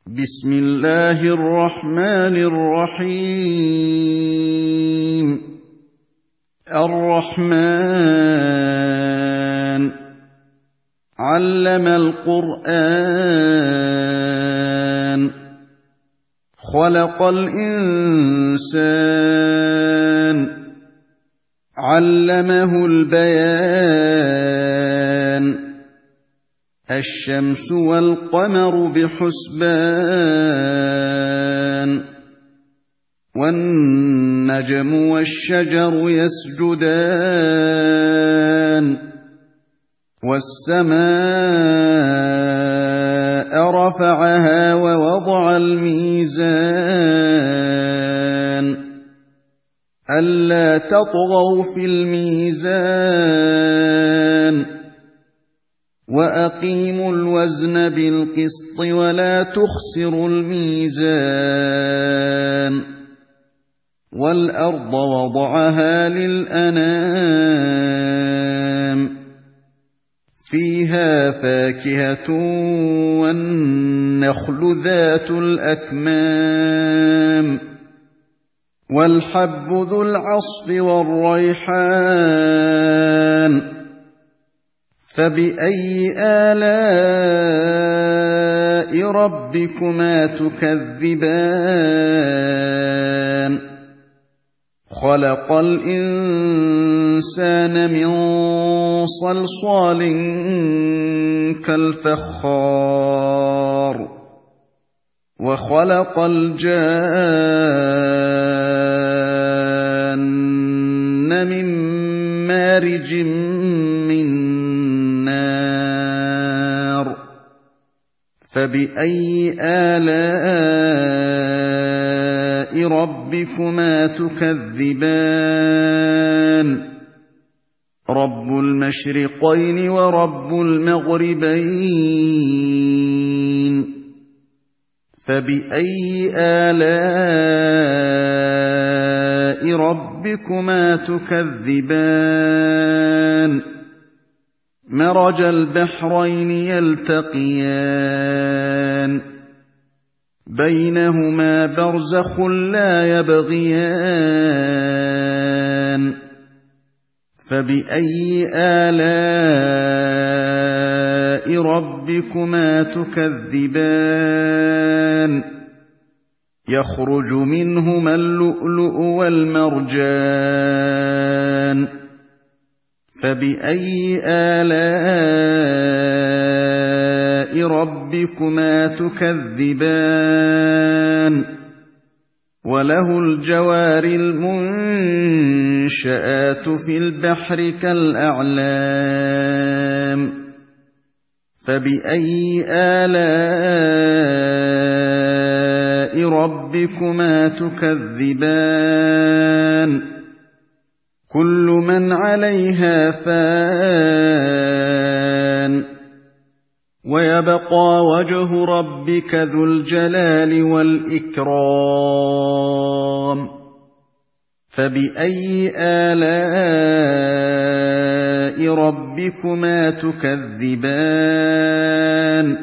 بسم الله الرحمن الرحيم الرحمن علم القرآن خلق الإنسان علمه البيان الشمس والقمر بحسبان والنجم والشجر يسجدان والسماء رفعها ووضع الميزان ألا تطغوا في الميزان وأقيموا الوزن بالقسط ولا تخسروا الميزان والأرض وضعها للأنام فيها فاكهة والنخل ذات الأكمام والحب ذو العصف والريحان فبأي آلاء ربكما تكذبان خلق الإنسان من صلصال كالفخار وخلق الجان من مارج من نار فبأي آلاء ربكما تكذبان رب المشرقين ورب المغربين فبأي آلاء ربكما تكذبان مرج البحرين يلتقيان بينهما برزخ لا يبغيان فبأي آلاء ربكما تكذبان يخرج منهما اللؤلؤ والمرجان فبأي آلاء ربكما تكذبان وله الجوار المنشآت في البحر كالأعلام فبأي آلاء ربكما تكذبان كل من عليها فان ويبقى وجه ربك ذو الجلال والإكرام فبأي آلاء ربكما تكذبان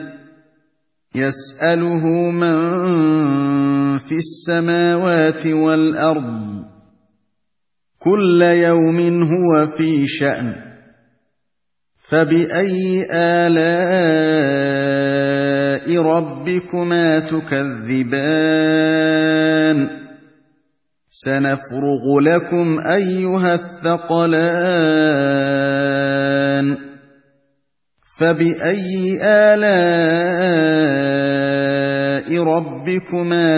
يسأله من في السماوات والأرض كل يوم هو في شأن فبأي آلاء ربكما تكذبان سنفرغ لكم أيها الثقلان فبأي آلاء ربكما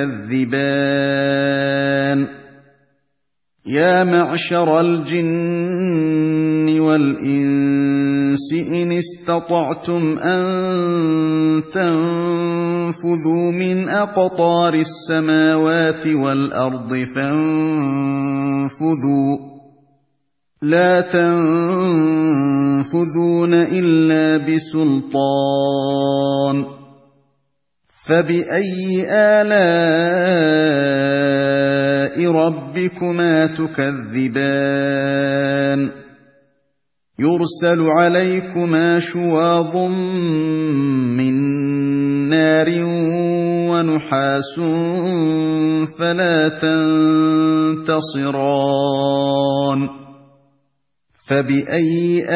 تكذبان يا معشر الجن والإنس إن استطعتم أن تنفذوا من أقطار السماوات والأرض فانفذوا لا تنفذون إلا بسلطان فبأي آلاء ربكما تكذبان يرسل عليكما شواظ من نار وَنُحَاسٌ فَلَا تَنتَصِرَانِ فَبِأَيِّ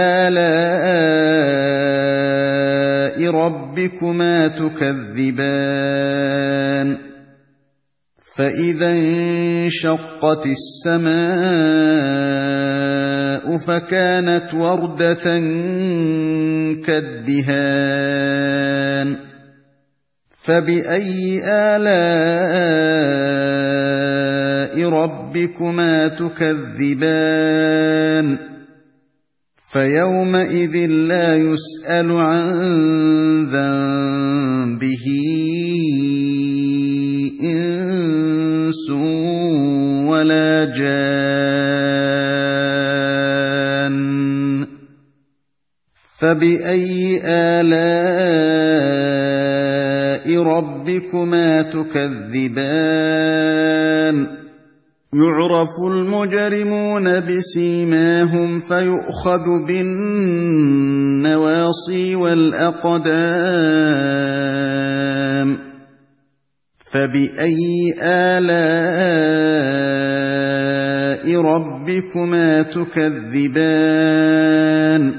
آلَاءِ رَبِّكُمَا تُكَذِّبَانِ فَإِذَا انشَقَّتِ السَّمَاءُ فَكَانَتْ وَرْدَةً كَالدِّهَانِ فَبِأَيِّ آلَاءِ رَبِّكُمَا تُكَذِّبَانِ فَيَوْمَئِذٍ لَّا يُسْأَلُ عَن ذَنبِهِ إِنسٌ وَلَا جَانٌّ فَبِأَيِّ آلَاءِ رَبِّكُمَا تُكَذِّبَانِ يُعْرَفُ الْمُجْرِمُونَ بِسِيمَاهُمْ فَيُؤْخَذُ بِالنَّوَاصِي وَالْأَقْدَامِ فَبِأَيِّ آلَاءِ رَبِّكُمَا تُكَذِّبَانِ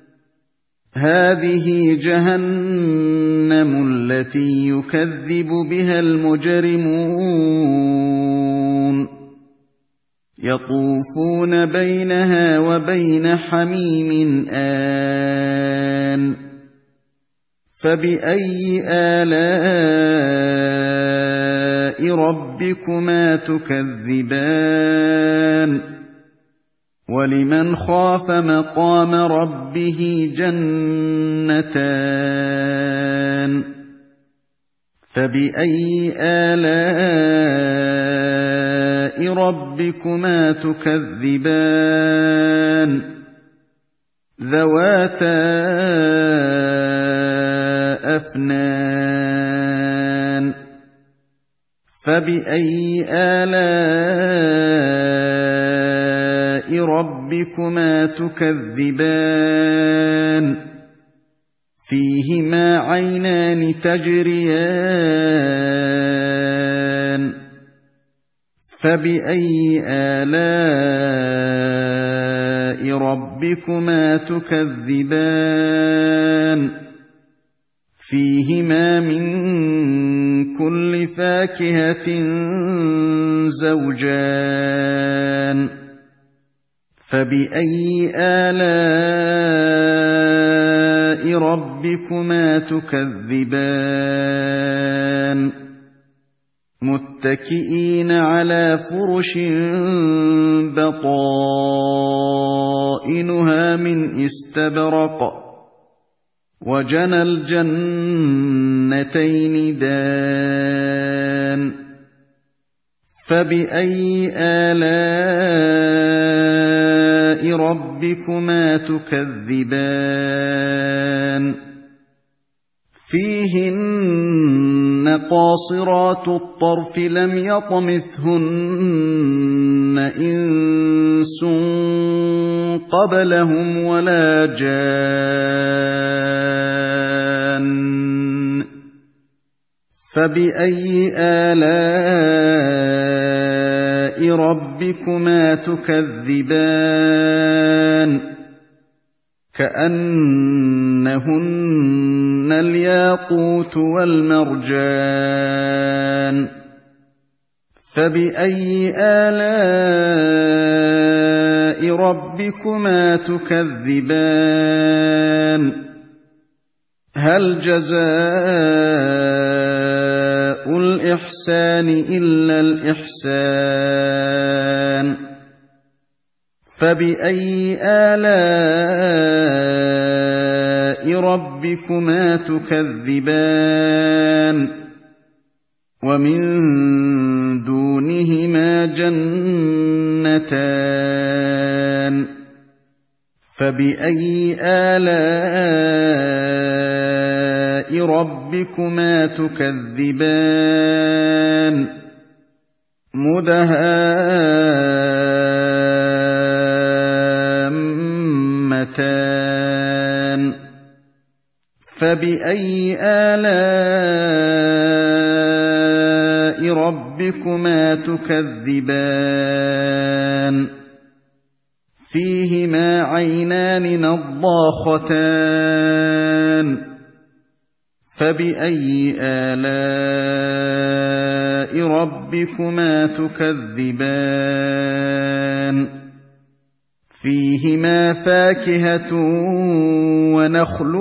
هَٰذِهِ جَهَنَّمُ الَّتِي يُكَذِّبُ بِهَا الْمُجْرِمُونَ يَطُوفُونَ بَيْنَهَا وَبَيْنَ حَمِيمٍ آنٍ فَبِأَيِّ آلَاءِ رَبِّكُمَا تُكَذِّبَانِ وَلِمَنْ خَافَ مَقَامَ رَبِّهِ جَنَّتَانِ فَبِأَيِّ آلَاءِ رَبِّكُمَا تُكَذِّبَانِ ذَوَاتَا أَفْنَانٍ فَبِأَيِّ آلَاءِ رَبِّكُمَا تُكَذِّبَانِ فِيهِمَا عَيْنَانِ تَجْرِيَانِ فَبِأَيِّ آلَاءِ رَبِّكُمَا تُكَذِّبَانِ فِيهِمَا مِن كُلِّ فَاكِهَةٍ زَوْجَانِ فَبِأَيِّ آلَاءِ رَبِّكُمَا تُكَذِّبَانِ مُتَّكِئِينَ عَلَىٰ فُرُشٍ بَطَائِنُهَا مِنْ إِسْتَبْرَقٍ وَجَنَى الْجَنَّتَيْنِ دَانٍ فَبِأَيِّ آلَاءِ رَبِّكُمَا تُكَذِّبَانِ فِيهِنَّ قَاصِرَاتُ الطَّرْفِ لَمْ يَطْمِثْهُنَّ إِنسٌ قَبْلَهُمْ وَلَا جَانٌّ فَبِأَيِّ آلَاءِ رَبِّكُمَا تُكَذِّبَانِ كَأَنَّهُنَّ الْيَاقُوتُ وَالْمَرْجَانُ فَبِأَيِّ آلَاءِ رَبِّكُمَا تُكَذِّبَانِ هَلْ جَزَاءُ الْإِحْسَانِ إِلَّا الْإِحْسَانُ فَبِأَيِّ آلَاءِ رَبِّكُمَا تُكَذِّبَانِ وَمِن دُونِهِمَا جَنَّتَانِ فَبِأَيِّ آلَاءِ رَبِّكُمَا تُكَذِّبَانِ مُدْهَامَّتَانِ فَبِأَيِّ آلَاءِ رَبِّكُمَا تُكَذِّبَانِ فِيهِمَا عَيْنَانِ نَضَّاخَتَانِ فَبِأَيِّ آلَاءِ رَبِّكُمَا تُكَذِّبَانِ فِيهِمَا فَاكِهَةٌ وَنَخْلٌ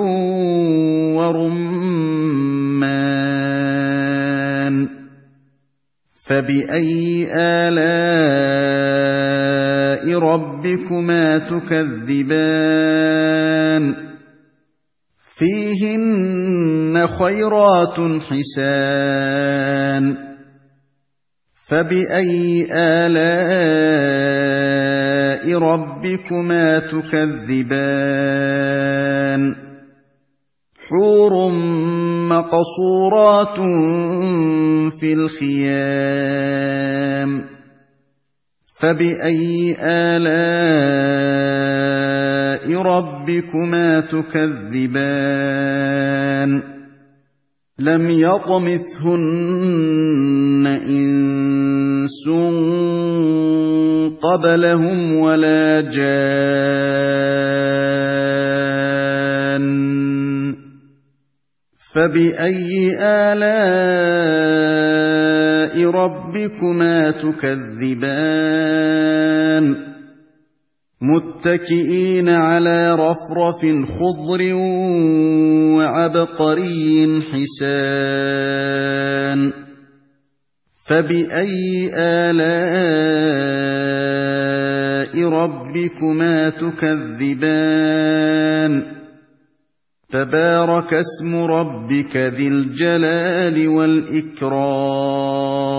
وَرُمَّانٌ فَبِأَيِّ آلَاءِ رَبِّكُمَا تُكَذِّبَانِ فِيهِنَّ خَيْرَاتٌ حِسَانٌ فَبِأَيِّ آلَاءِ رَبِّكُمَا تُكَذِّبَانِ حُورٌ مَّقْصُورَاتٌ فِي الْخِيَامِ فَبِأَيِّ آلَاءِ رَبِّكُمَا تُكَذِّبَانِ لَمْ يَطْمِثْهُنَّ إِنسٌ قَبْلَهُمْ وَلَا جَانٌّ فَبِأَيِّ آلَاءِ رَبِّكُمَا تُكَذِّبَانِ مُتَّكِئِينَ عَلَىٰ رَفْرَفٍ خُضْرٍ وَعَبْقَرِيٍّ حِسَانٍ فَبِأَيِّ آلَاءِ رَبِّكُمَا تُكَذِّبَانِ تَبَارَكَ اسْمُ رَبِّكَ ذِي الْجَلَالِ وَالْإِكْرَامِ